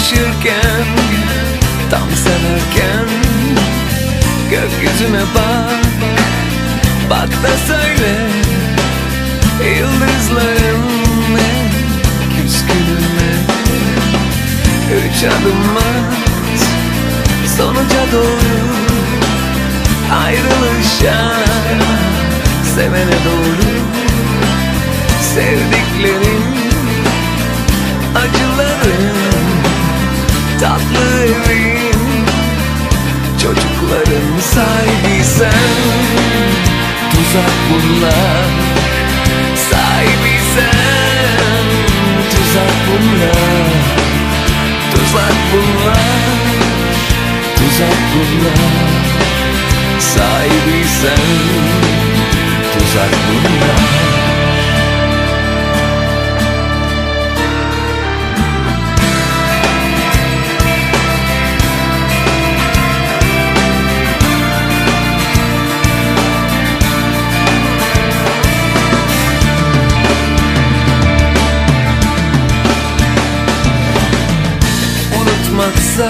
Konuşurken, tam severken, gökyüzüne bak, bak da söyle, yıldızların ne, küskününe. 3 adım at, sonuca doğru, ayrılışa, sevene doğru. Sevdiklerin, acıların, tatlı evin, çocukların sahibi sen. Tuzak bunlar, sahibi sen. Tuzak bunlar, tuzak bunlar, tuzak bunlar, sahibi sen. Tuzak bunlar. Unutmaksa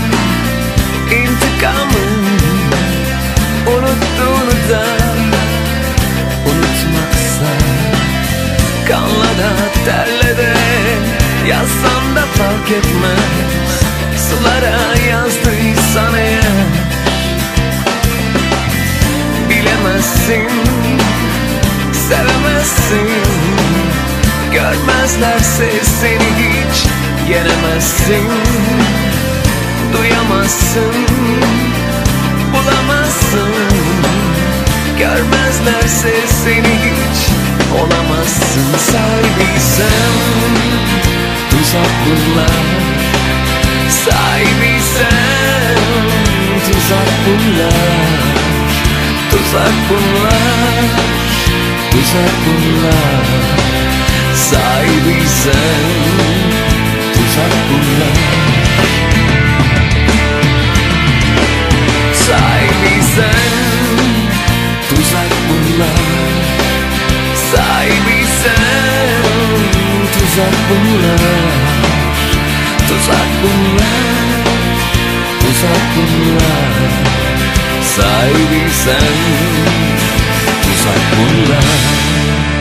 intikamın, unuttuğunu da unutmaksa, kanla da terle de yazsan da fark etmez. Sulara yazdıysan eğer, bilemezsin, sevemezsin. Görmezlerse seni hiç yenemezsin. Duyamazsın, bulamazsın. Görmezlerse seni hiç olamazsın. Sahibi sen, tuzak bunlar. Sahibi sen, tuzak bunlar. Tuzak bunlar, tuzak bunlar. Sahibi sen, tuzak bunlar. Sahibi sen, tuzak bunlar. Sahibi sen, tuzak bunlar. Tuzak bunlar, tuzak bunlar. Sahibi sen, tuzak bunlar.